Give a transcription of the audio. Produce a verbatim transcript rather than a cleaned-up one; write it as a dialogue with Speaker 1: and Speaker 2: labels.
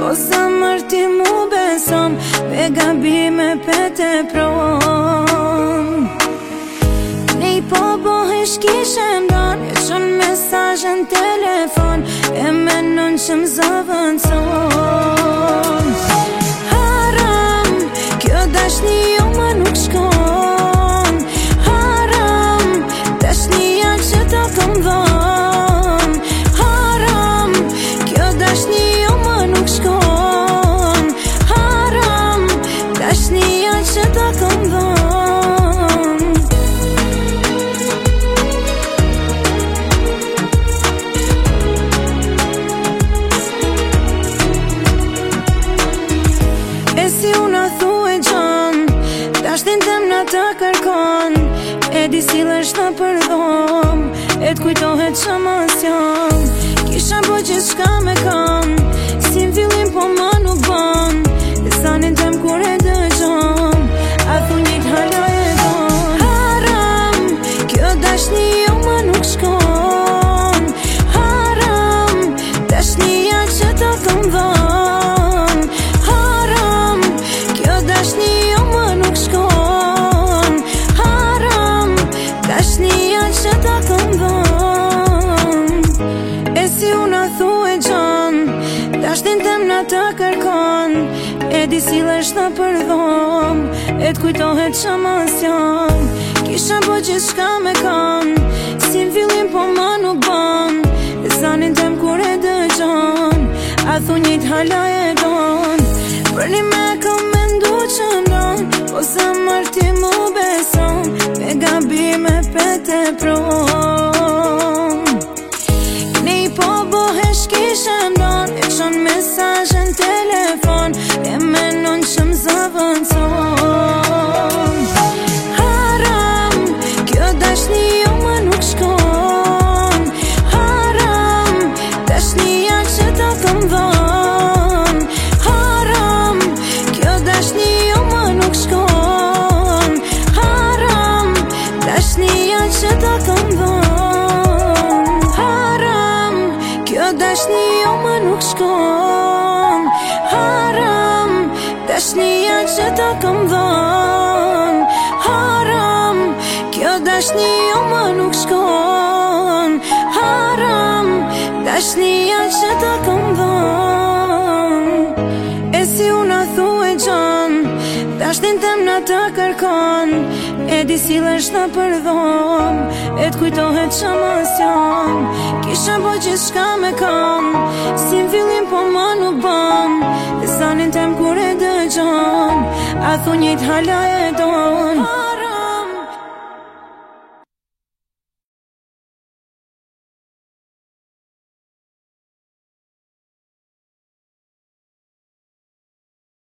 Speaker 1: po sa mërti mu besom, me gabime pete pron. Nej po bohesh kishe ndon, e qën mesazhen telefon, e menon që m'zëvën son. Haram, kjo dashni jo më nuk shkon. Haram, dashnia që ta kom dhon. Haram, kjo dashni jo më nuk shkon. Haram, dashnia që ta kom dhon. Si una thue gjon, dashnin tem na të kërkon, e di sillesh në përdhom, e t'kujtohet që mos jam. Kisha bo gjithçka me kon, si n'fillim po më nuk bon, e sanin tem kur e dëgjon, a thu njët hala e don. Haram, kjo dashni jo më nuk shkon. Haram, dashnia që ta kom dhon. Dashni jo më nuk shkon. Haram, dashnia që ta kom dhon. E si una thue gjon, dashnin tem na të kërkon, e di sillesh në përdhom, e t'kujtohet që mos jam. Kisha bo gjithçka me kon, si n'fillim po më nuk bon, e zanin tem kur e dëgjon, a thu njët hala e don. Për një me kom mendu që ndon, po sa mërti mu beson, me gabime pete pron. Nej po bohesh kishe ndon, e qën mesazhen telefon, e menon që m'zëvën son. Haram, kjo dashni jo më nuk shkon. Haram, dashnia që ta kom dhon. Haram, kjo dashni jo më nuk shkon. Haram, dashnia që ta kom dhon. Haram, kjo dashni jo më nuk shkon. Haram, dashnia që ta kom dhon. Haram, kjo dashni jo më nuk shkon. Haram, dashnia që ta kom dhon. E si una thue gjon, dashnin tem na të kërkon, e di sillesh në përdhom, e t'kujtohet që mos jam. Kisha bo gjithçka me kon, si n'fillim po më nuk bon, e zanin tem kur e dëgjon, a thu njët hala e don.